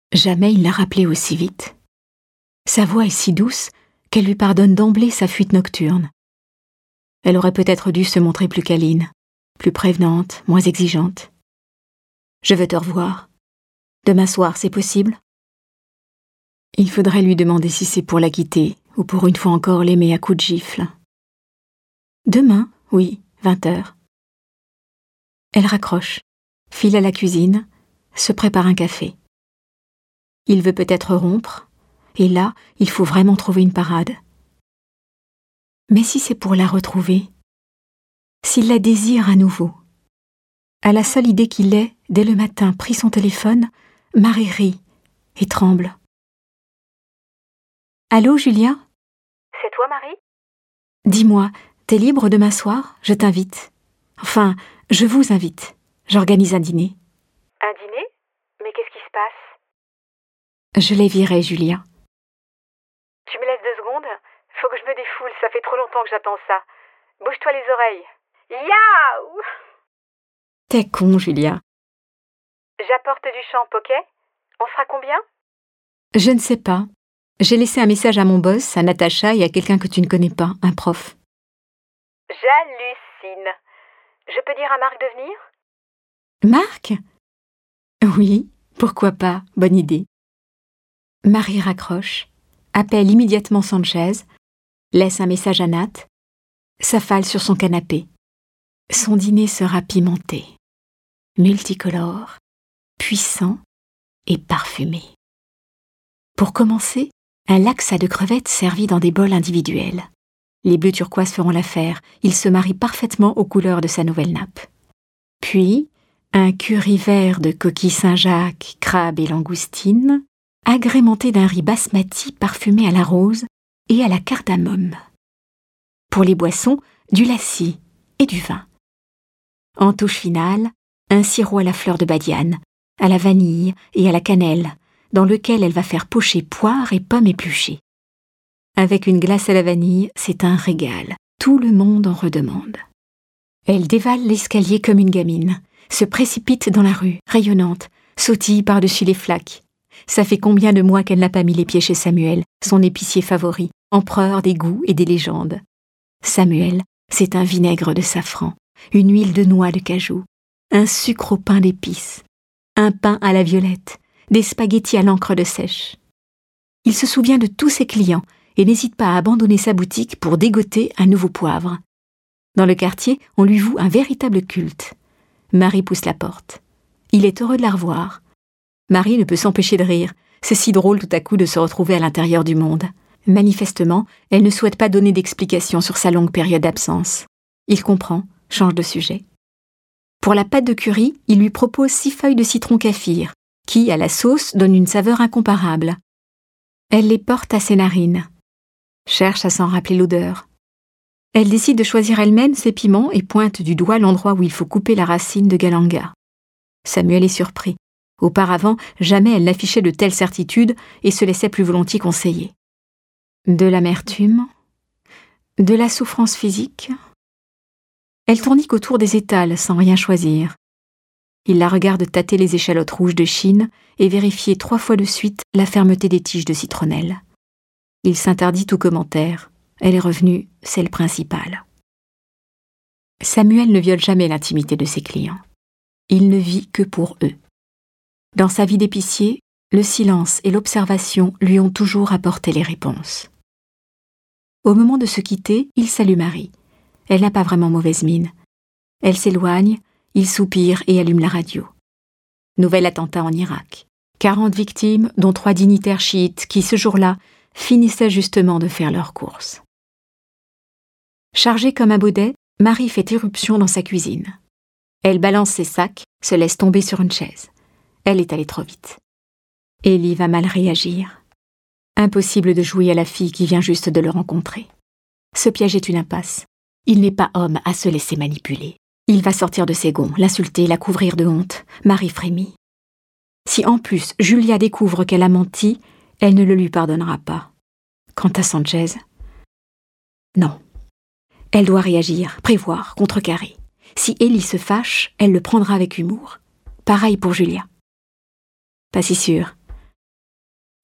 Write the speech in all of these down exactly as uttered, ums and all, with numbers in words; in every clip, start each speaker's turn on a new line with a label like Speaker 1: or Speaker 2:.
Speaker 1: Jamais il l'a rappelée aussi vite. Sa voix est si douce qu'elle lui pardonne d'emblée sa fuite nocturne. Elle aurait peut-être dû se montrer plus câline, plus prévenante, moins exigeante. « Je veux te revoir. Demain soir, c'est possible ?» Il faudrait lui demander si c'est pour la quitter ou pour une fois encore l'aimer à coups de gifle. « Demain, oui, vingt heures. » Elle raccroche, file à la cuisine, se prépare un café. Il veut peut-être rompre, et là, il faut vraiment trouver une parade. Mais si c'est pour la retrouver, s'il la désire à nouveau, à la seule idée qu'il ait, dès le matin, pris son téléphone, Marie rit et tremble. « Allô, Julia ?
Speaker 2: C'est toi, Marie ?
Speaker 1: Dis-moi, t'es libre demain soir ? Je t'invite. Enfin, je vous invite. J'organise un dîner. »
Speaker 2: Un dîner ? Mais qu'est-ce qui se passe ?
Speaker 1: Je l'ai viré, Julia.
Speaker 2: Tu me laisses deux secondes ? Faut que je me défoule, ça fait trop longtemps que j'attends ça. Bouge-toi les oreilles. Yaouh !
Speaker 1: T'es con, Julia.
Speaker 2: J'apporte du champ, ok ? On sera combien ?
Speaker 1: Je ne sais pas. J'ai laissé un message à mon boss, à Natacha et à quelqu'un que tu ne connais pas, un prof.
Speaker 2: J'hallucine. Je peux dire à Marc de venir ?
Speaker 1: Marc ? Oui, pourquoi pas, bonne idée. Marie raccroche, appelle immédiatement Sanchez, laisse un message à Nat, s'affale sur son canapé. Son dîner sera pimenté, multicolore, puissant et parfumé. Pour commencer, un laksa de crevettes servi dans des bols individuels. Les bleus turquoise feront l'affaire, il se marie parfaitement aux couleurs de sa nouvelle nappe. Puis, un curry vert de coquilles Saint-Jacques, crabes et langoustines, agrémenté d'un riz basmati parfumé à la rose et à la cardamome. Pour les boissons, du lassi et du vin. En touche finale, un sirop à la fleur de badiane, à la vanille et à la cannelle, dans lequel elle va faire pocher poires et pommes épluchées. Avec une glace à la vanille, c'est un régal. Tout le monde en redemande. Elle dévale l'escalier comme une gamine, se précipite dans la rue, rayonnante, sautille par-dessus les flaques. Ça fait combien de mois qu'elle n'a pas mis les pieds chez Samuel, son épicier favori, empereur des goûts et des légendes. Samuel, c'est un vinaigre de safran, une huile de noix de cajou, un sucre au pain d'épices, un pain à la violette, des spaghettis à l'encre de sèche. Il se souvient de tous ses clients et n'hésite pas à abandonner sa boutique pour dégoter un nouveau poivre. Dans le quartier, on lui voue un véritable culte. Marie pousse la porte. Il est heureux de la revoir. Marie ne peut s'empêcher de rire. C'est si drôle tout à coup de se retrouver à l'intérieur du monde. Manifestement, elle ne souhaite pas donner d'explications sur sa longue période d'absence. Il comprend, change de sujet. Pour la pâte de curry, il lui propose six feuilles de citron kaffir, qui, à la sauce, donne une saveur incomparable. Elle les porte à ses narines. Cherche à s'en rappeler l'odeur. Elle décide de choisir elle-même ses piments et pointe du doigt l'endroit où il faut couper la racine de galanga. Samuel est surpris. Auparavant, jamais elle n'affichait de telles certitudes et se laissait plus volontiers conseiller. De l'amertume, de la souffrance physique. Elle tournique autour des étals sans rien choisir. Il la regarde tâter les échalotes rouges de Chine et vérifier trois fois de suite la fermeté des tiges de citronnelle. Il s'interdit tout commentaire. Elle est revenue, c'est le principal. Samuel ne viole jamais l'intimité de ses clients. Il ne vit que pour eux. Dans sa vie d'épicier, le silence et l'observation lui ont toujours apporté les réponses. Au moment de se quitter, il salue Marie. Elle n'a pas vraiment mauvaise mine. Elle s'éloigne, il soupire et allume la radio. Nouvel attentat en Irak. quarante victimes, dont trois dignitaires chiites qui, ce jour-là, finissaient justement de faire leurs courses. Chargée comme un baudet, Marie fait irruption dans sa cuisine. Elle balance ses sacs, se laisse tomber sur une chaise. Elle est allée trop vite. Élie va mal réagir. Impossible de jouer à la fille qui vient juste de le rencontrer. Ce piège est une impasse. Il n'est pas homme à se laisser manipuler. Il va sortir de ses gonds, l'insulter, la couvrir de honte. Marie frémit. Si en plus Julia découvre qu'elle a menti, elle ne le lui pardonnera pas. Quant à Sanchez, non. Elle doit réagir, prévoir, contrecarrer. Si Élie se fâche, elle le prendra avec humour. Pareil pour Julia. Pas si sûr.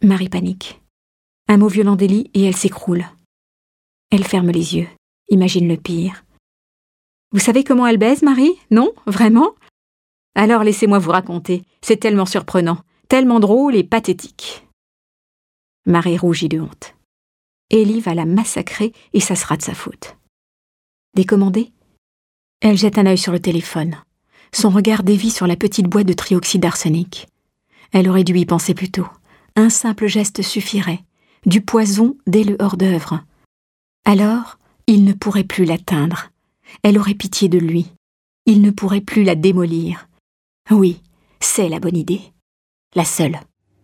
Speaker 1: Marie panique. Un mot violent d'Élie et elle s'écroule. Elle ferme les yeux, imagine le pire. Vous savez comment elle baise, Marie? Non? Vraiment? Alors laissez-moi vous raconter. C'est tellement surprenant, tellement drôle et pathétique. Marie rougit de honte. Élie va la massacrer et ça sera de sa faute. Décommandée? Elle jette un œil sur le téléphone. Son regard dévie sur la petite boîte de trioxyde d'arsenic. Elle aurait dû y penser plus tôt. Un simple geste suffirait. Du poison dès le hors-d'œuvre. Alors, il ne pourrait plus l'atteindre. Elle aurait pitié de lui. Il ne pourrait plus la démolir. Oui, c'est la bonne idée. La seule.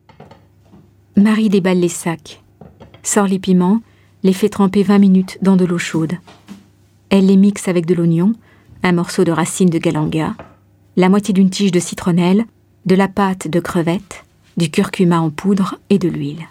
Speaker 1: Marie déballe les sacs, sort les piments, les fait tremper vingt minutes dans de l'eau chaude. Elle les mixe avec de l'oignon, un morceau de racine de galanga, la moitié d'une tige de citronnelle, de la pâte de crevettes, du curcuma en poudre et de l'huile.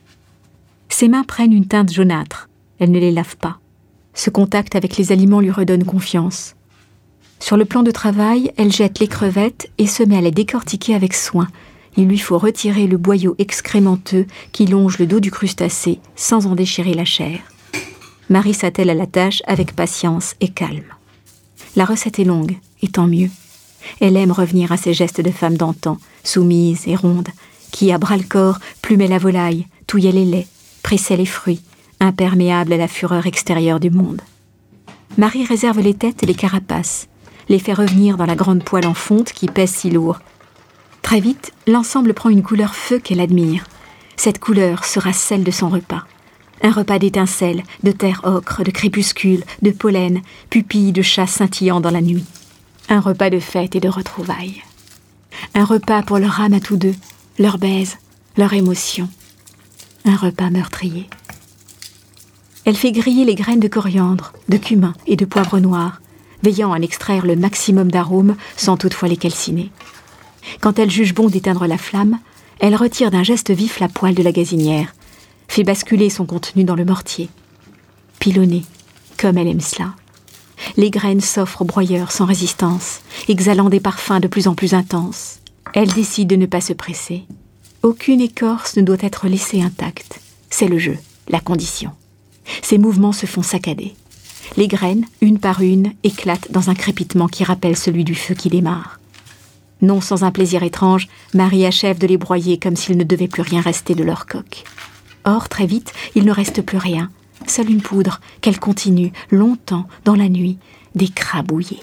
Speaker 1: Ses mains prennent une teinte jaunâtre. Elle ne les lave pas. Ce contact avec les aliments lui redonne confiance. Sur le plan de travail, elle jette les crevettes et se met à les décortiquer avec soin. Il lui faut retirer le boyau excrémenteux qui longe le dos du crustacé sans en déchirer la chair. Marie s'attelle à la tâche avec patience et calme. La recette est longue, et tant mieux. Elle aime revenir à ses gestes de femme d'antan, soumise et ronde, qui, à bras-le-corps, plumait la volaille, touillait les laits, pressait les fruits, imperméable à la fureur extérieure du monde. Marie réserve les têtes et les carapaces, les fait revenir dans la grande poêle en fonte qui pèse si lourd. Très vite, l'ensemble prend une couleur feu qu'elle admire. Cette couleur sera celle de son repas. Un repas d'étincelles, de terre ocre, de crépuscule, de pollen, pupilles de chat scintillant dans la nuit. Un repas de fête et de retrouvailles. Un repas pour leur âme à tous deux, leur baise, leur émotion. Un repas meurtrier. Elle fait griller les graines de coriandre, de cumin et de poivre noir, veillant à en extraire le maximum d'arômes sans toutefois les calciner. Quand elle juge bon d'éteindre la flamme, elle retire d'un geste vif la poêle de la gazinière, fait basculer son contenu dans le mortier. Pilonner, comme elle aime cela. Les graines s'offrent au broyeur sans résistance, exhalant des parfums de plus en plus intenses. Elle décide de ne pas se presser. Aucune écorce ne doit être laissée intacte. C'est le jeu, la condition. Ses mouvements se font saccader. Les graines, une par une, éclatent dans un crépitement qui rappelle celui du feu qui démarre. Non sans un plaisir étrange, Marie achève de les broyer comme s'il ne devait plus rien rester de leur coque. Or, très vite, il ne reste plus rien. Seule une poudre, qu'elle continue, longtemps, dans la nuit, d'écrabouiller.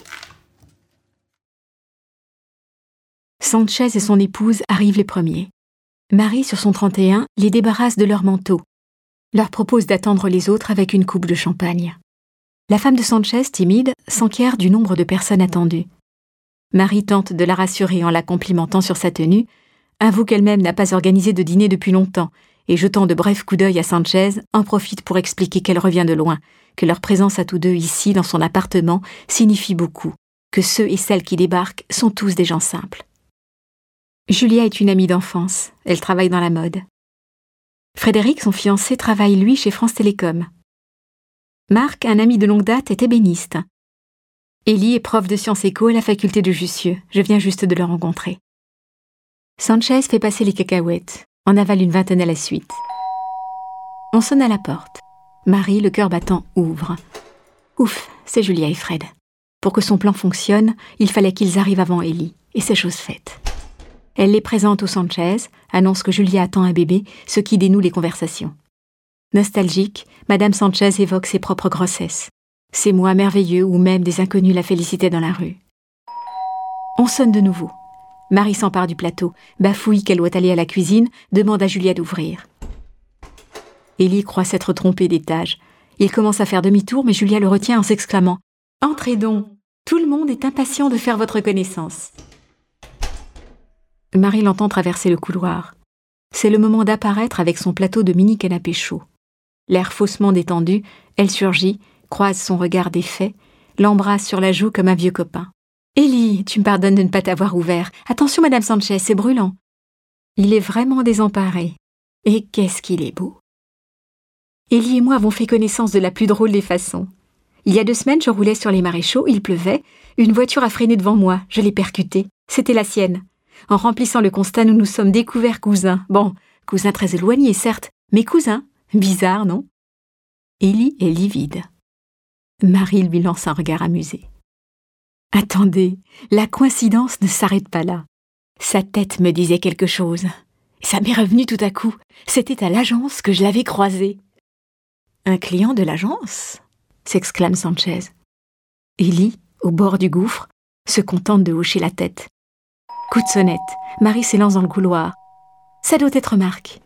Speaker 1: Sanchez et son épouse arrivent les premiers. Marie, sur son trente et un, les débarrasse de leur manteau, leur propose d'attendre les autres avec une coupe de champagne. La femme de Sanchez, timide, s'enquiert du nombre de personnes attendues. Marie tente de la rassurer en la complimentant sur sa tenue, avoue qu'elle-même n'a pas organisé de dîner depuis longtemps, et jetant de brefs coups d'œil à Sanchez, en profite pour expliquer qu'elle revient de loin, que leur présence à tous deux ici, dans son appartement, signifie beaucoup, que ceux et celles qui débarquent sont tous des gens simples. Julia est une amie d'enfance, elle travaille dans la mode. Frédéric, son fiancé, travaille lui chez France Télécom. Marc, un ami de longue date, est ébéniste. Élie est prof de sciences éco à la faculté de Jussieu, je viens juste de le rencontrer. Sanchez fait passer les cacahuètes, en avale une vingtaine à la suite. On sonne à la porte. Marie, le cœur battant, ouvre. Ouf, c'est Julia et Fred. Pour que son plan fonctionne, il fallait qu'ils arrivent avant Élie, et c'est chose faite. Elle les présente aux Sanchez, annonce que Julia attend un bébé, ce qui dénoue les conversations. Nostalgique, Madame Sanchez évoque ses propres grossesses. Ces mois merveilleux où même des inconnus la félicitaient dans la rue. On sonne de nouveau. Marie s'empare du plateau, bafouille qu'elle doit aller à la cuisine, demande à Julia d'ouvrir. Élie croit s'être trompée d'étage. Il commence à faire demi-tour, mais Julia le retient en s'exclamant « Entrez donc, tout le monde est impatient de faire votre connaissance. » Marie l'entend traverser le couloir. C'est le moment d'apparaître avec son plateau de mini canapé chaud. L'air faussement détendu, elle surgit, croise son regard défait, l'embrasse sur la joue comme un vieux copain. « Élie, tu me pardonnes de ne pas t'avoir ouvert. Attention, Madame Sanchez, c'est brûlant. » Il est vraiment désemparé. Et qu'est-ce qu'il est beau. Élie et moi avons fait connaissance de la plus drôle des façons. Il y a deux semaines, je roulais sur les maréchaux, il pleuvait. Une voiture a freiné devant moi, je l'ai percutée. C'était la sienne. En remplissant le constat, nous nous sommes découverts cousins. Bon, Cousins très éloignés, certes, mais cousins. Bizarre, non? Élie est livide. Marie lui lance un regard amusé. Attendez, la coïncidence ne s'arrête pas là. Sa tête me disait quelque chose. Ça m'est revenu tout à coup. C'était à l'agence que je l'avais croisé. Un client de l'agence? S'exclame Sanchez. Élie, au bord du gouffre, se contente de hocher la tête. Coup de sonnette, Marie s'élance dans le couloir. Ça doit être Marc.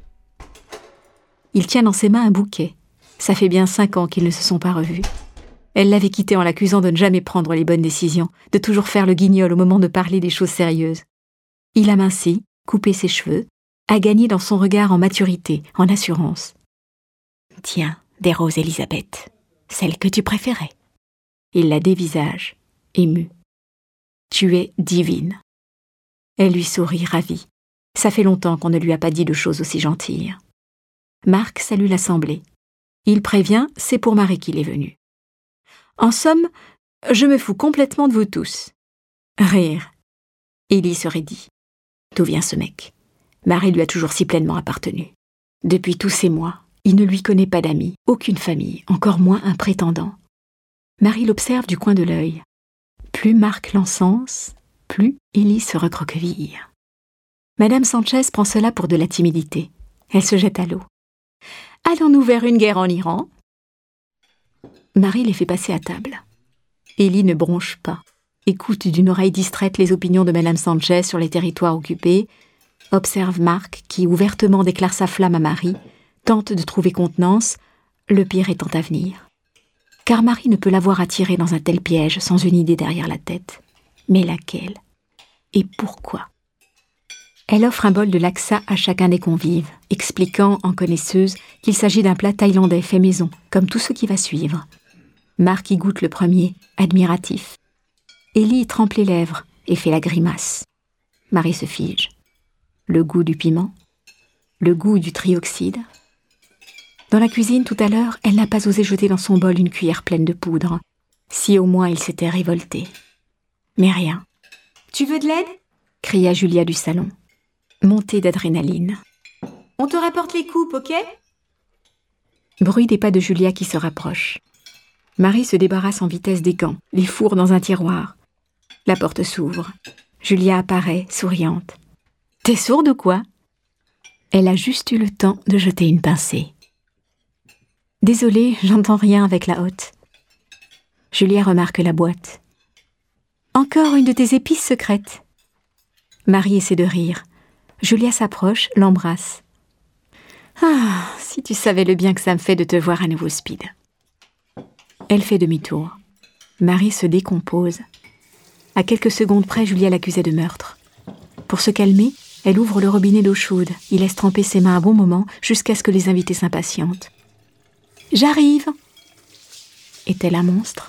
Speaker 1: Il tient dans ses mains un bouquet. Ça fait bien cinq ans qu'ils ne se sont pas revus. Elle l'avait quitté en l'accusant de ne jamais prendre les bonnes décisions, de toujours faire le guignol au moment de parler des choses sérieuses. Il a minci, coupé ses cheveux, a gagné dans son regard en maturité, en assurance. « Tiens, des roses, Elisabeth, celle que tu préférais. » Il la dévisage, ému. « Tu es divine. » Elle lui sourit ravie. Ça fait longtemps qu'on ne lui a pas dit de choses aussi gentilles. Marc salue l'assemblée. Il prévient, c'est pour Marie qu'il est venu. En somme, je me fous complètement de vous tous. Rire. Élie se raidit. D'où vient ce mec? Marie lui a toujours si pleinement appartenu. Depuis tous ces mois, il ne lui connaît pas d'amis, aucune famille, encore moins un prétendant. Marie l'observe du coin de l'œil. Plus Marc l'encense, plus Élie se recroqueville. Madame Sanchez prend cela pour de la timidité. Elle se jette à l'eau. Allons-nous vers une guerre en Iran? Marie les fait passer à table. Élie ne bronche pas, écoute d'une oreille distraite les opinions de Madame Sanchez sur les territoires occupés, observe Marc qui ouvertement déclare sa flamme à Marie, tente de trouver contenance, le pire étant à venir. Car Marie ne peut l'avoir attirée dans un tel piège sans une idée derrière la tête. Mais laquelle? Et pourquoi? Elle offre un bol de laksa à chacun des convives, expliquant, en connaisseuse, qu'il s'agit d'un plat thaïlandais fait maison, comme tout ce qui va suivre. Marc y goûte le premier, admiratif. Élie y trempe les lèvres et fait la grimace. Marie se fige. Le goût du piment? Le goût du trioxyde? Dans la cuisine, tout à l'heure, elle n'a pas osé jeter dans son bol une cuillère pleine de poudre. Si au moins il s'était révolté. Mais rien. « Tu veux de l'aide ?» cria Julia du salon. Montée d'adrénaline. « On te rapporte les coupes, ok ?» Bruit des pas de Julia qui se rapproche. Marie se débarrasse en vitesse des gants, les fourre dans un tiroir. La porte s'ouvre. Julia apparaît, souriante. « T'es sourde ou quoi ?» Elle a juste eu le temps de jeter une pincée. « Désolée, j'entends rien avec la hotte. » Julia remarque la boîte. « Encore une de tes épices secrètes. » Marie essaie de rire. Julia s'approche, l'embrasse. « Ah, si tu savais le bien que ça me fait de te voir à nouveau speed. » Elle fait demi-tour. Marie se décompose. À quelques secondes près, Julia l'accusait de meurtre. Pour se calmer, elle ouvre le robinet d'eau chaude. Il laisse tremper ses mains un bon moment jusqu'à ce que les invités s'impatientent. « J'arrive !» Est-elle un monstre?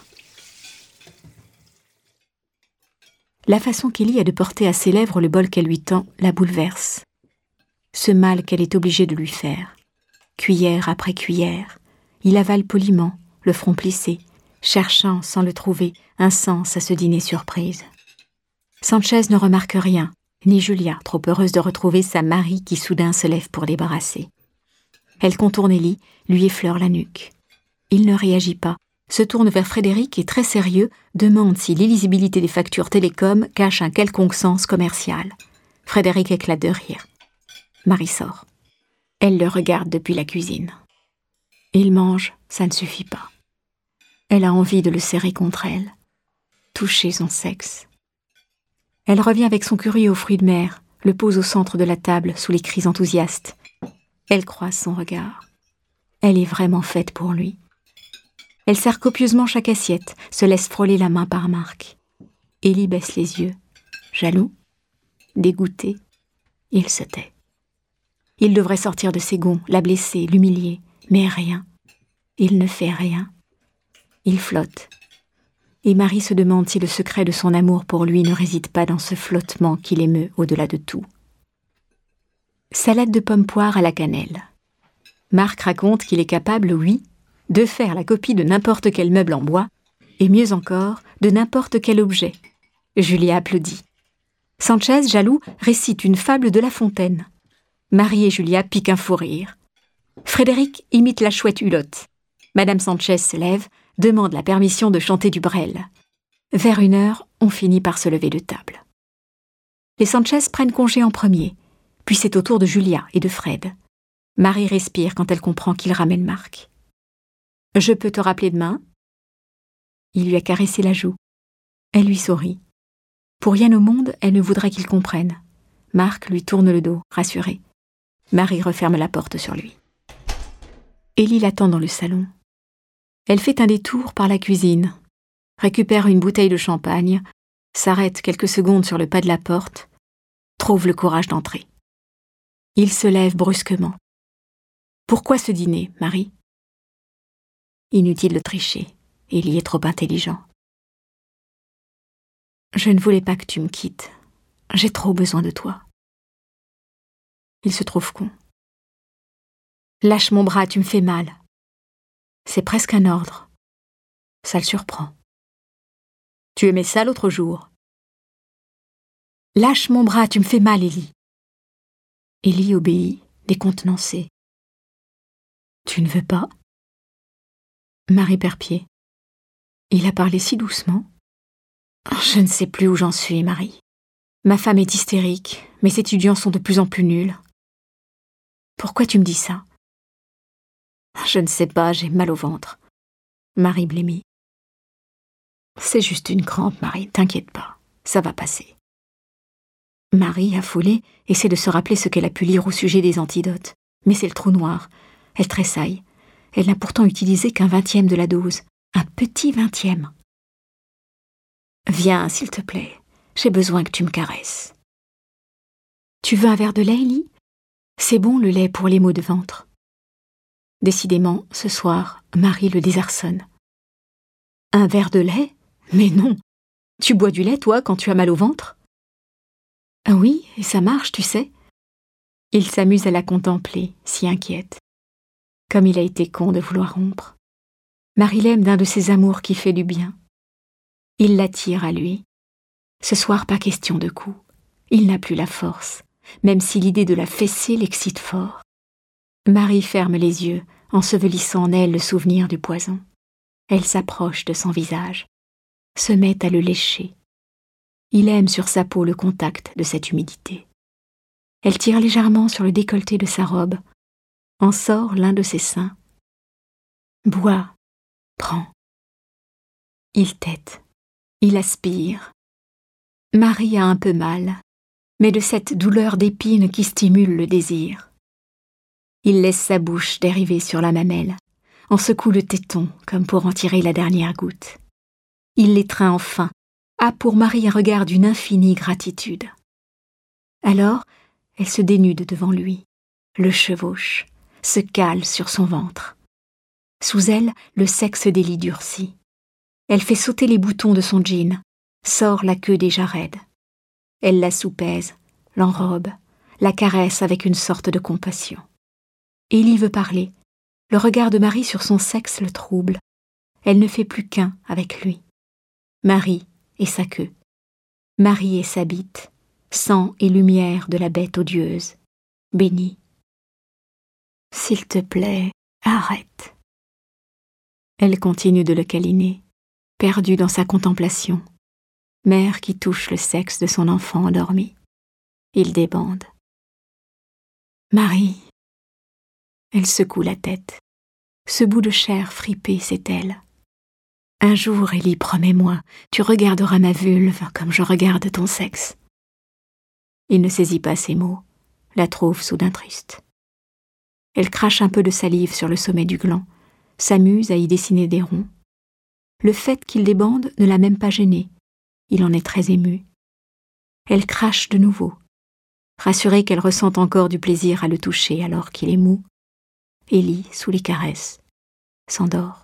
Speaker 1: La façon qu'Élie a de porter à ses lèvres le bol qu'elle lui tend la bouleverse. Ce mal qu'elle est obligée de lui faire. Cuillère après cuillère, il avale poliment, le front plissé, cherchant, sans le trouver, un sens à ce dîner surprise. Sanchez ne remarque rien, ni Julia, trop heureuse de retrouver sa Marie qui soudain se lève pour débarrasser. Elle contourne Élie, lui effleure la nuque. Il ne réagit pas, se tourne vers Frédéric et, très sérieux, demande si l'illisibilité des factures télécom cache un quelconque sens commercial. Frédéric éclate de rire. Marie sort. Elle le regarde depuis la cuisine. Il mange, ça ne suffit pas. Elle a envie de le serrer contre elle, toucher son sexe. Elle revient avec son curry aux fruits de mer, le pose au centre de la table sous les cris enthousiastes. Elle croise son regard. Elle est vraiment faite pour lui. Elle sert copieusement chaque assiette, se laisse frôler la main par Marc. Élie baisse les yeux. Jaloux? Dégoûté? Il se tait. Il devrait sortir de ses gonds, la blesser, l'humilier. Mais rien. Il ne fait rien. Il flotte. Et Marie se demande si le secret de son amour pour lui ne réside pas dans ce flottement qui l'émeut au-delà de tout. Salade de pommes-poires à la cannelle. Marc raconte qu'il est capable, oui, de faire la copie de n'importe quel meuble en bois, et mieux encore, de n'importe quel objet. Julia applaudit. Sanchez, jaloux, récite une fable de La Fontaine. Marie et Julia piquent un fou rire. Frédéric imite la chouette Hulotte. Madame Sanchez se lève, demande la permission de chanter du Brel. Vers une heure, on finit par se lever de table. Les Sanchez prennent congé en premier, puis c'est au tour de Julia et de Fred. Marie respire quand elle comprend qu'il ramène Marc. « Je peux te rappeler demain ?» Il lui a caressé la joue. Elle lui sourit. Pour rien au monde, elle ne voudrait qu'il comprenne. Marc lui tourne le dos, rassuré. Marie referme la porte sur lui. Élie l'attend dans le salon. Elle fait un détour par la cuisine, récupère une bouteille de champagne, s'arrête quelques secondes sur le pas de la porte, trouve le courage d'entrer. Il se lève brusquement. « Pourquoi ce dîner, Marie ?» Inutile de tricher, Élie est trop intelligent. « Je ne voulais pas que tu me quittes. J'ai trop besoin de toi. » Il se trouve con. « Lâche mon bras, tu me fais mal. » C'est presque un ordre. Ça le surprend. « Tu aimais ça l'autre jour. » « Lâche mon bras, tu me fais mal, Élie. » Élie obéit, décontenancée. « Tu ne veux pas ?» Marie perd pied. Il a parlé si doucement. « Je ne sais plus où j'en suis, Marie. Ma femme est hystérique, mes étudiants sont de plus en plus nuls. Pourquoi tu me dis ça ? » Je ne sais pas, j'ai mal au ventre. Marie blêmit. C'est juste une crampe, Marie, t'inquiète pas, ça va passer. Marie, affolée, essaie de se rappeler ce qu'elle a pu lire au sujet des antidotes. Mais c'est le trou noir. Elle tressaille. Elle n'a pourtant utilisé qu'un vingtième de la dose. Un petit vingtième. Viens, s'il te plaît. J'ai besoin que tu me caresses. Tu veux un verre de lait, Élie ? C'est bon, le lait, pour les maux de ventre. Décidément, ce soir, Marie le désarçonne. Un verre de lait ? Mais non. Tu bois du lait, toi, quand tu as mal au ventre ? Ah oui, et ça marche, tu sais. Il s'amuse à la contempler, si inquiète. Comme il a été con de vouloir rompre. Marie l'aime d'un de ces amours qui fait du bien. Il l'attire à lui. Ce soir, pas question de coup. Il n'a plus la force, même si l'idée de la fesser l'excite fort. Marie ferme les yeux, ensevelissant en elle le souvenir du poison. Elle s'approche de son visage, se met à le lécher. Il aime sur sa peau le contact de cette humidité. Elle tire légèrement sur le décolleté de sa robe, en sort l'un de ses seins. Bois, prends. Il tète, il aspire. Marie a un peu mal, mais de cette douleur d'épine qui stimule le désir. Il laisse sa bouche dériver sur la mamelle, en secoue le téton comme pour en tirer la dernière goutte. Il l'étreint enfin, a pour Marie un regard d'une infinie gratitude. Alors, elle se dénude devant lui, le chevauche, se cale sur son ventre. Sous elle, le sexe d'Élie durcit. Elle fait sauter les boutons de son jean, sort la queue déjà raide. Elle la soupèse, l'enrobe, la caresse avec une sorte de compassion. Élie veut parler. Le regard de Marie sur son sexe le trouble. Elle ne fait plus qu'un avec lui. Marie et sa queue. Marie et sa bite, sang et lumière de la bête odieuse, bénie. S'il te plaît, arrête. Elle continue de le câliner, perdue dans sa contemplation, mère qui touche le sexe de son enfant endormi. Il débande. Marie. Elle secoue la tête. Ce bout de chair fripée, c'est elle. Un jour, Élie, promets-moi, tu regarderas ma vulve comme je regarde ton sexe. Il ne saisit pas ces mots, la trouve soudain triste. Elle crache un peu de salive sur le sommet du gland, s'amuse à y dessiner des ronds. Le fait qu'il débande ne l'a même pas gêné. Il en est très ému. Elle crache de nouveau, rassurée qu'elle ressent encore du plaisir à le toucher alors qu'il est mou. Élie, sous les caresses, s'endort.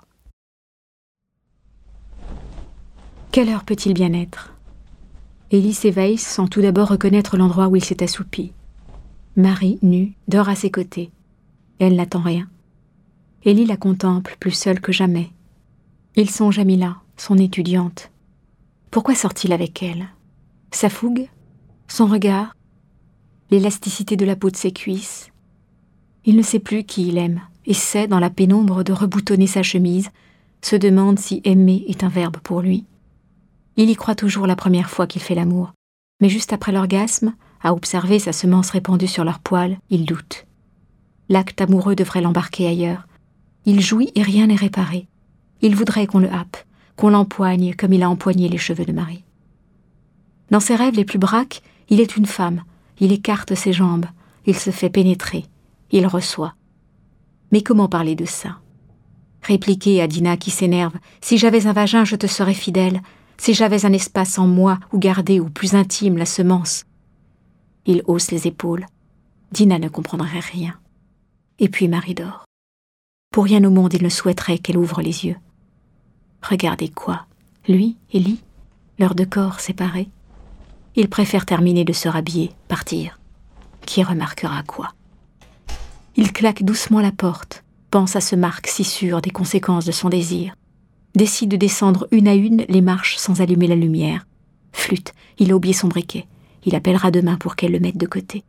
Speaker 1: Quelle heure peut-il bien être ? Élie s'éveille sans tout d'abord reconnaître l'endroit où il s'est assoupi. Marie, nue, dort à ses côtés. Elle n'attend rien. Élie la contemple plus seule que jamais. Il songe à Mila, son étudiante. Pourquoi sort-il avec elle ? Sa fougue ? Son regard ? l'élasticité de la peau de ses cuisses. Il ne sait plus qui il aime, essaie dans la pénombre de reboutonner sa chemise, se demande si aimer est un verbe pour lui. Il y croit toujours la première fois qu'il fait l'amour, mais juste après l'orgasme, à observer sa semence répandue sur leur poil, il doute. L'acte amoureux devrait l'embarquer ailleurs. Il jouit et rien n'est réparé. Il voudrait qu'on le happe, qu'on l'empoigne comme il a empoigné les cheveux de Marie. Dans ses rêves les plus braques, il est une femme. Il écarte ses jambes, il se fait pénétrer, il reçoit. Mais comment parler de ça? Répliquer à Dina qui s'énerve « Si j'avais un vagin, je te serais fidèle. Si j'avais un espace en moi où garder au plus intime la semence. » Il hausse les épaules. Dina ne comprendrait rien. Et puis Marie dort. Pour rien au monde, il ne souhaiterait qu'elle ouvre les yeux. Regardez quoi? Lui, Élie, leurs deux corps séparés. Il préfère terminer de se rhabiller, partir. Qui remarquera quoi? Il claque doucement la porte, pense à ce Marc si sûr des conséquences de son désir. Décide de descendre une à une les marches sans allumer la lumière. Flûte, il a oublié son briquet. Il appellera demain pour qu'elle le mette de côté.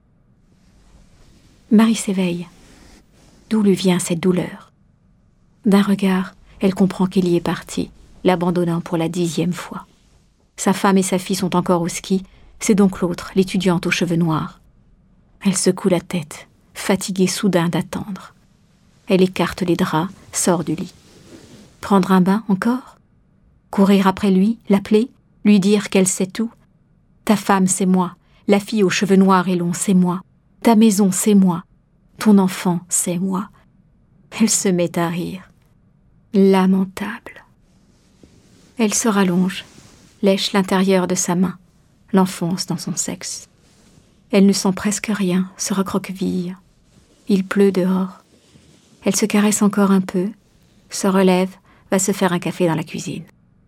Speaker 1: Marie s'éveille. D'où lui vient cette douleur? D'un regard, elle comprend qu'Élie est parti, l'abandonnant pour la dixième fois. Sa femme et sa fille sont encore au ski, c'est donc l'autre, l'étudiante aux cheveux noirs. Elle secoue la tête, fatiguée soudain d'attendre. Elle écarte les draps, sort du lit. Prendre un bain encore? Courir après lui, l'appeler, lui dire qu'elle sait tout? Ta femme, c'est moi. La fille aux cheveux noirs et longs, c'est moi. Ta maison, c'est moi. Ton enfant, c'est moi. Elle se met à rire. Lamentable. Elle se rallonge, lèche l'intérieur de sa main, l'enfonce dans son sexe. Elle ne sent presque rien, se recroqueville. Il pleut dehors. Elle se caresse encore un peu, se relève, va se faire un café dans la cuisine.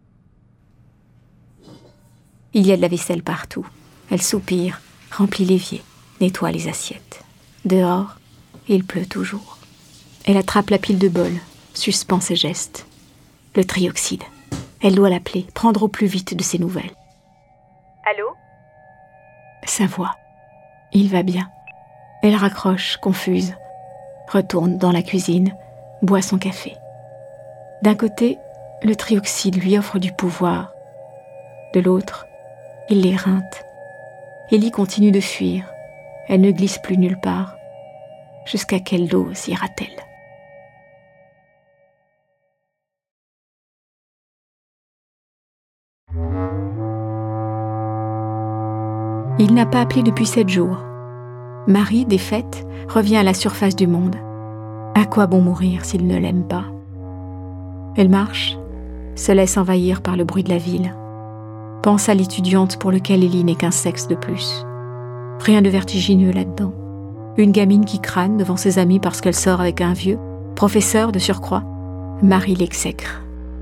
Speaker 1: Il y a de la vaisselle partout. Elle soupire, remplit l'évier, nettoie les assiettes. Dehors, il pleut toujours. Elle attrape la pile de bols, suspend ses gestes. Le trioxyde. Elle doit l'appeler, prendre au plus vite de ses nouvelles.
Speaker 2: Allô?
Speaker 1: Sa voix. Il va bien. Elle raccroche, confuse. Retourne dans la cuisine, boit son café. D'un côté, le trioxyde lui offre du pouvoir. De l'autre, il l'éreinte. Élie continue de fuir. Elle ne glisse plus nulle part. Jusqu'à quelle dose ira-t-elle? Il n'a pas appelé depuis sept jours. Marie, défaite, revient à la surface du monde. À quoi bon mourir s'il ne l'aime pas? Elle marche, se laisse envahir par le bruit de la ville. Pense à l'étudiante pour laquelle Élie n'est qu'un sexe de plus. Rien de vertigineux là-dedans. Une gamine qui crâne devant ses amis parce qu'elle sort avec un vieux, professeur de surcroît. Marie l'exècre.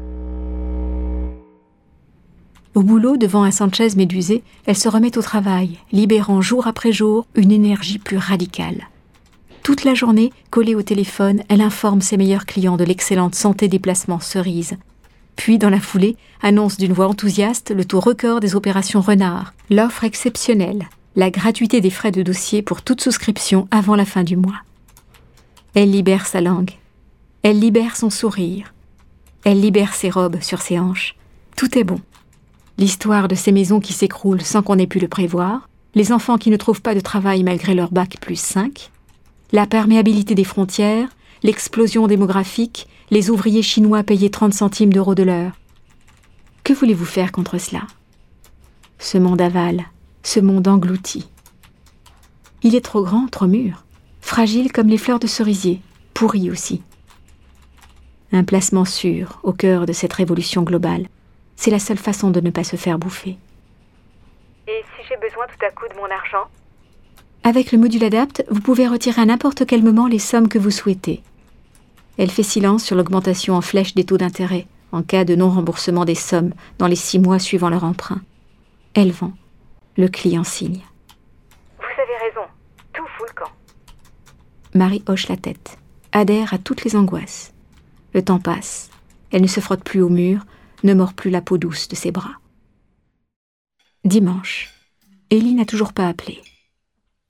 Speaker 1: Au boulot, devant un Sanchez médusé, elle se remet au travail, libérant jour après jour une énergie plus radicale. Toute la journée, collée au téléphone, elle informe ses meilleurs clients de l'excellente santé des placements Cerise. Puis, dans la foulée, annonce d'une voix enthousiaste le taux record des opérations Renard, l'offre exceptionnelle, la gratuité des frais de dossier pour toute souscription avant la fin du mois. Elle libère sa langue. Elle libère son sourire. Elle libère ses robes sur ses hanches. Tout est bon. L'histoire de ces maisons qui s'écroulent sans qu'on ait pu le prévoir, les enfants qui ne trouvent pas de travail malgré leur bac plus cinq, la perméabilité des frontières, l'explosion démographique, les ouvriers chinois payés trente centimes d'euros de l'heure. Que voulez-vous faire contre cela? Ce monde avale, ce monde englouti. Il est trop grand, trop mûr, fragile comme les fleurs de cerisier, pourri aussi. Un placement sûr au cœur de cette révolution globale. C'est la seule façon de ne pas se faire bouffer.
Speaker 2: Et si j'ai besoin tout à coup de mon argent?
Speaker 1: Avec le module Adapt, vous pouvez retirer à n'importe quel moment les sommes que vous souhaitez. Elle fait silence sur l'augmentation en flèche des taux d'intérêt, en cas de non-remboursement des sommes dans les six mois suivant leur emprunt. Elle vend. Le client signe.
Speaker 2: Vous avez raison. Tout fout le camp.
Speaker 1: Marie hoche la tête, adhère à toutes les angoisses. Le temps passe. Elle ne se frotte plus au mur, ne mord plus la peau douce de ses bras. Dimanche. Élie n'a toujours pas appelé.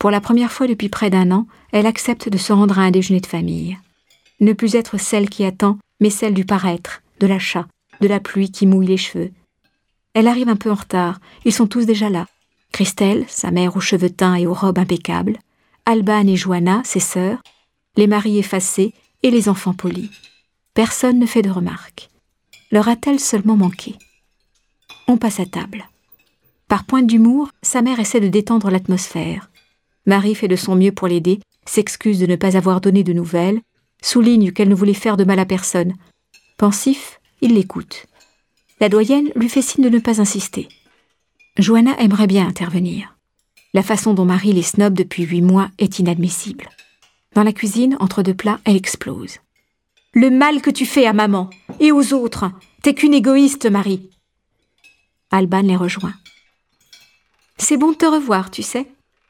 Speaker 1: Pour la première fois depuis près d'un an, elle accepte de se rendre à un déjeuner de famille. Ne plus être celle qui attend, mais celle du paraître, de l'achat, de la pluie qui mouille les cheveux. Elle arrive un peu en retard, ils sont tous déjà là. Christelle, sa mère aux cheveux teints et aux robes impeccables, Alban et Johanna, ses sœurs, les maris effacés et les enfants polis. Personne ne fait de remarques. Leur a-t-elle seulement manqué? On passe à table. Par pointe d'humour, sa mère essaie de détendre l'atmosphère. Marie fait de son mieux pour l'aider, s'excuse de ne pas avoir donné de nouvelles, souligne qu'elle ne voulait faire de mal à personne. Pensif, il l'écoute. La doyenne lui fait signe de ne pas insister. Johanna aimerait bien intervenir. La façon dont Marie les snobe depuis huit mois est inadmissible. Dans la cuisine, entre deux plats, elle explose. « Le mal que tu fais à maman et aux autres, t'es qu'une égoïste, Marie !» Alban les rejoint. « C'est bon de te revoir, tu sais. »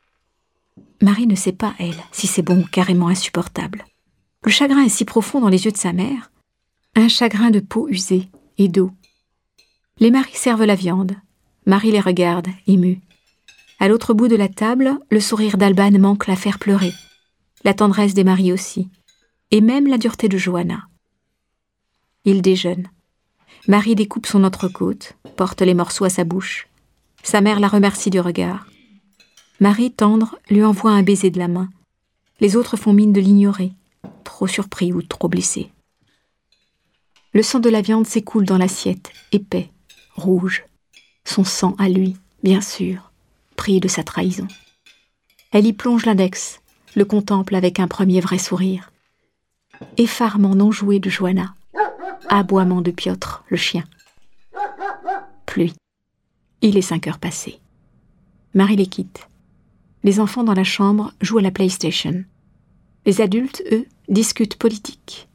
Speaker 1: Marie ne sait pas, elle, si c'est bon ou carrément insupportable. Le chagrin est si profond dans les yeux de sa mère. Un chagrin de peau usée et d'eau. Les maris servent la viande. Marie les regarde, émue. À l'autre bout de la table, le sourire d'Alban manque la faire pleurer. La tendresse des maris aussi. Et même la dureté de Johanna. Ils déjeunent. Marie découpe son entrecôte, porte les morceaux à sa bouche. Sa mère la remercie du regard. Marie, tendre, lui envoie un baiser de la main. Les autres font mine de l'ignorer, trop surpris ou trop blessés. Le sang de la viande s'écoule dans l'assiette, épais, rouge. Son sang à lui, bien sûr, pris de sa trahison. Elle y plonge l'index, le contemple avec un premier vrai sourire. Effarement non joué de Johanna. Aboiement de Piotr, le chien. Pluie. Il est cinq heures passées. Marie les quitte. Les enfants dans la chambre jouent à la PlayStation. Les adultes, eux, discutent politique.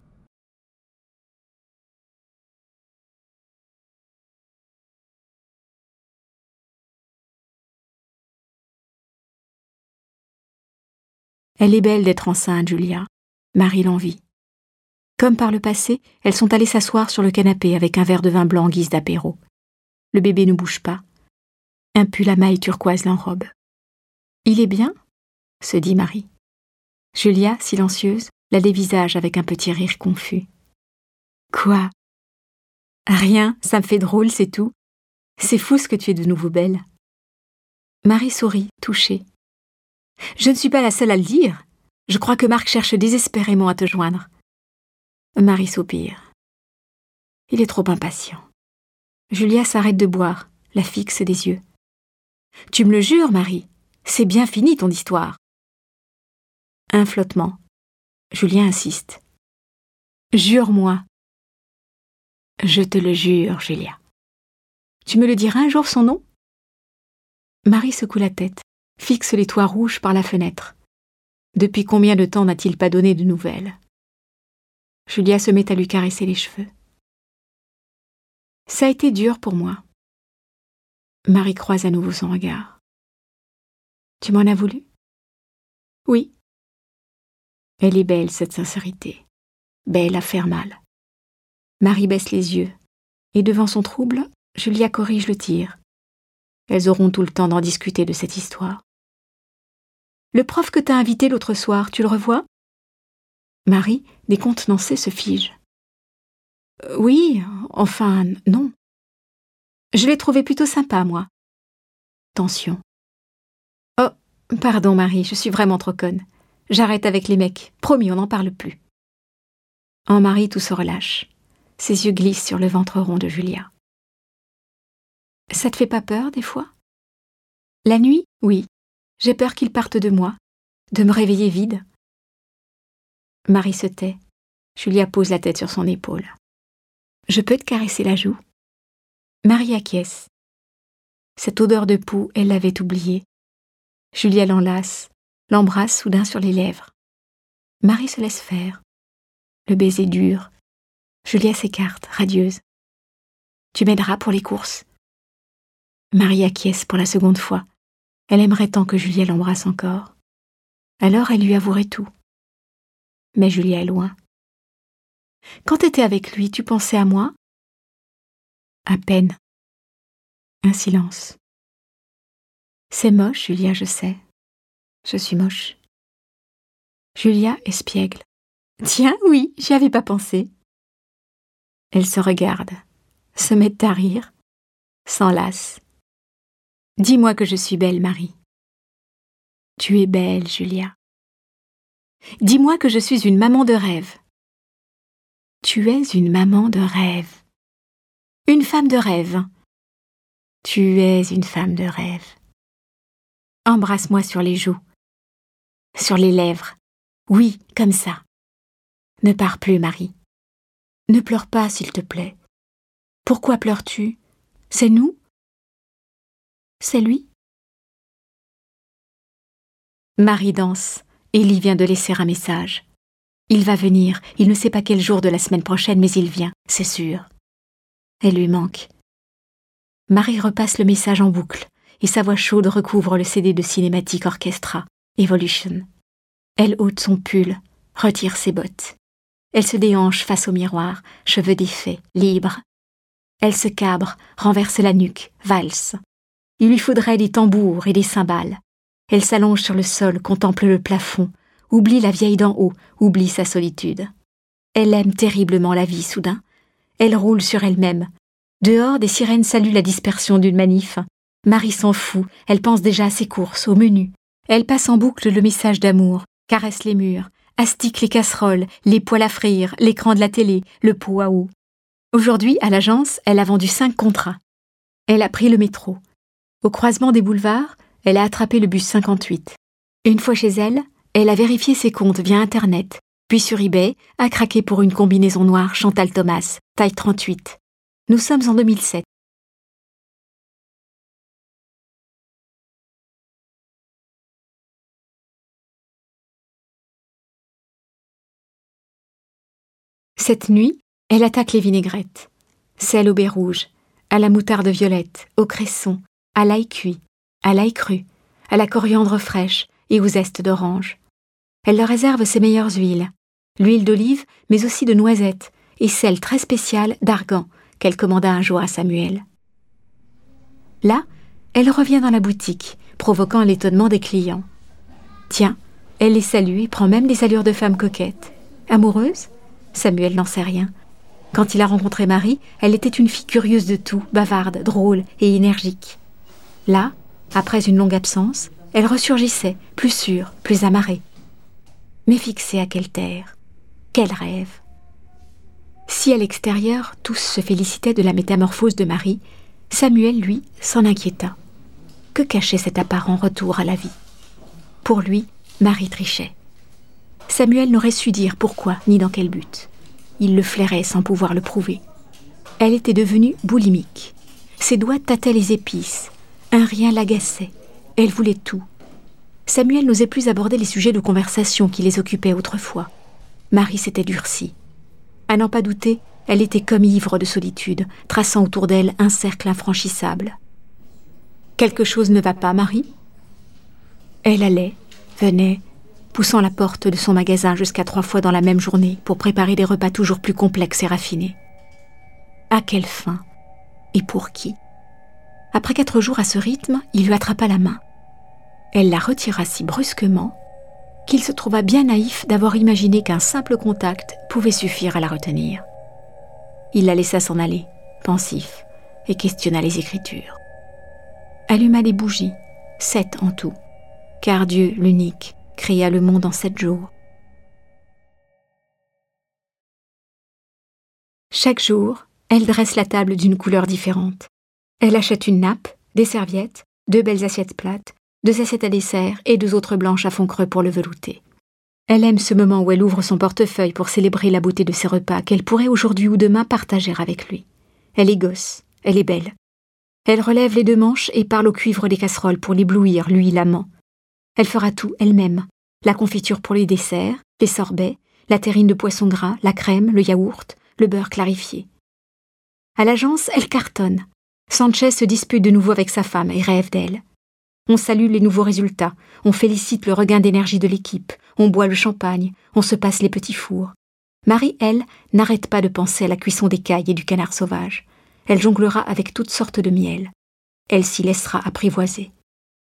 Speaker 1: Elle est belle d'être enceinte, Julia. Marie l'envie. Comme par le passé, elles sont allées s'asseoir sur le canapé avec un verre de vin blanc en guise d'apéro. Le bébé ne bouge pas. Un pull à maille turquoise l'enrobe. « Il est bien ?» se dit Marie. Julia, silencieuse, la dévisage avec un petit rire confus. « Quoi ? Rien, ça me fait drôle, c'est tout. C'est fou ce que tu es de nouveau belle. » Marie sourit, touchée. « Je ne suis pas la seule à le dire. Je crois que Marc cherche désespérément à te joindre. » Marie soupire. Il est trop impatient. Julia s'arrête de boire, la fixe des yeux. « Tu me le jures, Marie, c'est bien fini ton histoire. » Un flottement. Julien insiste. « Jure-moi. »« Je te le jure, Julia. »« Tu me le diras un jour son nom ?» Marie secoue la tête, fixe les toits rouges par la fenêtre. Depuis combien de temps n'a-t-il pas donné de nouvelles? Julia se met à lui caresser les cheveux. « Ça a été dur pour moi. » Marie croise à nouveau son regard. « Tu m'en as voulu ?»« Oui. » Elle est belle, cette sincérité. Belle à faire mal. Marie baisse les yeux, et devant son trouble, Julia corrige le tir. Elles auront tout le temps d'en discuter de cette histoire. « Le prof que t'as invité l'autre soir, tu le revois ?» Marie, décontenancée, se fige. « Oui, enfin, non. Je l'ai trouvé plutôt sympa, moi. » Tension. « Oh, pardon Marie, je suis vraiment trop conne. J'arrête avec les mecs, promis, on n'en parle plus. » En Marie, tout se relâche. Ses yeux glissent sur le ventre rond de Julia. « Ça te fait pas peur, des fois ?»« La nuit, oui. J'ai peur qu'ils partent de moi, de me réveiller vide. » Marie se tait. Julia pose la tête sur son épaule. « Je peux te caresser la joue ?» Marie acquiesce. Cette odeur de peau, elle l'avait oubliée. Julia l'enlace, l'embrasse soudain sur les lèvres. Marie se laisse faire. Le baiser dure. Julia s'écarte, radieuse. « Tu m'aideras pour les courses ?» Marie acquiesce pour la seconde fois. Elle aimerait tant que Julia l'embrasse encore. Alors elle lui avouerait tout. Mais Julia est loin. « Quand t'étais avec lui, tu pensais à moi ?» À peine. Un silence. « C'est moche, Julia, je sais. Je suis moche. Julia espiègle. Tiens, oui, j'y avais pas pensé. Elles se regardent, se mettent à rire, s'enlacent. Dis-moi que je suis belle, Marie. Tu es belle, Julia. Dis-moi que je suis une maman de rêve. Tu es une maman de rêve. Une femme de rêve. Tu es une femme de rêve. Embrasse-moi sur les joues, sur les lèvres. Oui, comme ça. Ne pars plus, Marie. Ne pleure pas, s'il te plaît. Pourquoi pleures-tu? C'est nous? C'est lui? Marie danse. Élie vient de laisser un message. Il va venir. Il ne sait pas quel jour de la semaine prochaine, mais il vient, c'est sûr. Elle lui manque. Marie repasse le message en boucle, et sa voix chaude recouvre le C D de Cinématique Orchestra, Evolution. Elle ôte son pull, retire ses bottes. Elle se déhanche face au miroir, cheveux défaits, libres. Elle se cabre, renverse la nuque, valse. Il lui faudrait des tambours et des cymbales. Elle s'allonge sur le sol, contemple le plafond, oublie la vieille d'en haut, oublie sa solitude. Elle aime terriblement la vie, soudain. Elle roule sur elle-même. Dehors, des sirènes saluent la dispersion d'une manif. Marie s'en fout, elle pense déjà à ses courses, au menu. Elle passe en boucle le message d'amour, caresse les murs, astique les casseroles, les poêles à frire, l'écran de la télé, le pot à eau. Aujourd'hui, à l'agence, elle a vendu cinq contrats. Elle a pris le métro. Au croisement des boulevards, elle a attrapé le bus cinquante-huit. Une fois chez elle, elle a vérifié ses comptes via Internet, puis sur eBay, a craqué pour une combinaison noire Chantal Thomas, taille trente-huit. Nous sommes en deux mille sept. Cette nuit, elle attaque les vinaigrettes. Celle au baies rouge, à la moutarde violette, au cresson, à l'ail cuit, à l'ail cru, à la coriandre fraîche et aux zestes d'orange. Elle leur réserve ses meilleures huiles, l'huile d'olive, mais aussi de noisettes, et celle très spéciale d'argan qu'elle commanda un jour à Samuel. Là, elle revient dans la boutique, provoquant l'étonnement des clients. Tiens, elle les salue et prend même des allures de femme coquette. Amoureuse? Samuel n'en sait rien. Quand il a rencontré Marie, elle était une fille curieuse de tout, bavarde, drôle et énergique. Là, après une longue absence, elle ressurgissait, plus sûre, plus amarrée. Mais fixée à quelle terre? Quel rêve? Si à l'extérieur, tous se félicitaient de la métamorphose de Marie, Samuel, lui, s'en inquiéta. Que cachait cet apparent retour à la vie? Pour lui, Marie trichait. Samuel n'aurait su dire pourquoi ni dans quel but. Il le flairait sans pouvoir le prouver. Elle était devenue boulimique. Ses doigts tâtaient les épices. Un rien l'agaçait. Elle voulait tout. Samuel n'osait plus aborder les sujets de conversation qui les occupaient autrefois. Marie s'était durcie. À n'en pas douter, elle était comme ivre de solitude, traçant autour d'elle un cercle infranchissable. Quelque chose ne va pas, Marie? Elle allait, venait, poussant la porte de son magasin jusqu'à trois fois dans la même journée pour préparer des repas toujours plus complexes et raffinés. À quelle fin? Et pour qui? Après quatre jours à ce rythme, il lui attrapa la main. Elle la retira si brusquement qu'il se trouva bien naïf d'avoir imaginé qu'un simple contact pouvait suffire à la retenir. Il la laissa s'en aller, pensif, et questionna les écritures. Alluma les bougies, sept en tout, car Dieu, l'unique, créa le monde en sept jours. Chaque jour, elle dresse la table d'une couleur différente. Elle achète une nappe, des serviettes, deux belles assiettes plates, deux assiettes à dessert et deux autres blanches à fond creux pour le velouter. Elle aime ce moment où elle ouvre son portefeuille pour célébrer la beauté de ses repas qu'elle pourrait aujourd'hui ou demain partager avec lui. Elle est gosse, elle est belle. Elle relève les deux manches et parle au cuivre des casseroles pour l'éblouir, lui, l'amant. Elle fera tout elle-même. La confiture pour les desserts, les sorbets, la terrine de poisson gras, la crème, le yaourt, le beurre clarifié. À l'agence, elle cartonne. Sanchez se dispute de nouveau avec sa femme et rêve d'elle. On salue les nouveaux résultats, on félicite le regain d'énergie de l'équipe, on boit le champagne, on se passe les petits fours. Marie, elle, n'arrête pas de penser à la cuisson des cailles et du canard sauvage. Elle jonglera avec toutes sortes de miel. Elle s'y laissera apprivoiser.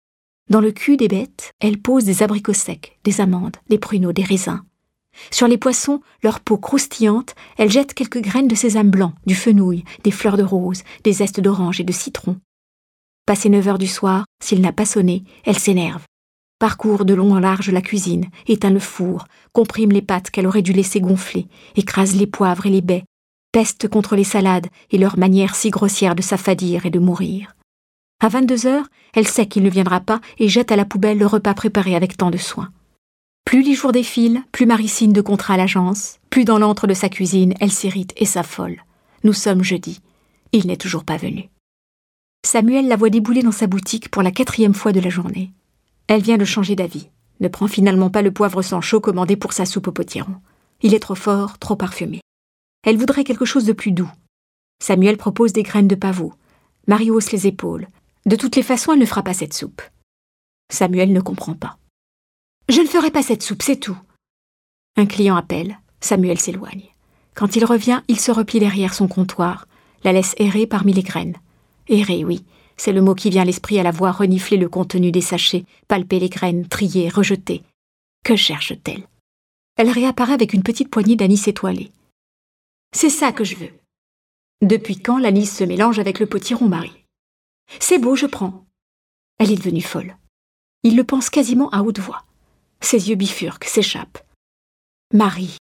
Speaker 1: Dans le cul des bêtes, elle pose des abricots secs, des amandes, des pruneaux, des raisins. Sur les poissons, leur peau croustillante, elle jette quelques graines de sésame blanc, du fenouil, des fleurs de rose, des zestes d'orange et de citron. Passé neuf heures du soir, s'il n'a pas sonné, elle s'énerve. Parcourt de long en large la cuisine, éteint le four, comprime les pâtes qu'elle aurait dû laisser gonfler, écrase les poivres et les baies, peste contre les salades et leur manière si grossière de s'affadir et de mourir. À vingt-deux heures, elle sait qu'il ne viendra pas et jette à la poubelle le repas préparé avec tant de soin. Plus les jours défilent, plus Marie signe de contrat à l'agence, plus dans l'antre de sa cuisine, elle s'irrite et s'affole. Nous sommes jeudi. Il n'est toujours pas venu. Samuel la voit débouler dans sa boutique pour la quatrième fois de la journée. Elle vient de changer d'avis, ne prend finalement pas le poivre sans chaud commandé pour sa soupe au potiron. Il est trop fort, trop parfumé. Elle voudrait quelque chose de plus doux. Samuel propose des graines de pavot. Marie hausse les épaules. De toutes les façons, elle ne fera pas cette soupe. Samuel ne comprend pas. « Je ne ferai pas cette soupe, c'est tout. » Un client appelle. Samuel s'éloigne. Quand il revient, il se replie derrière son comptoir, la laisse errer parmi les graines. Errer, oui, c'est le mot qui vient à l'esprit à la voir renifler le contenu des sachets, palper les graines, trier, rejeter. Que cherche-t-elle? Elle réapparaît avec une petite poignée d'anis étoilé. « C'est ça que je veux. » Depuis quand l'anis se mélange avec le potiron, Marie? « C'est beau, je prends. » Elle est devenue folle. Il le pense quasiment à haute voix. Ses yeux bifurquent, s'échappent. « Marie,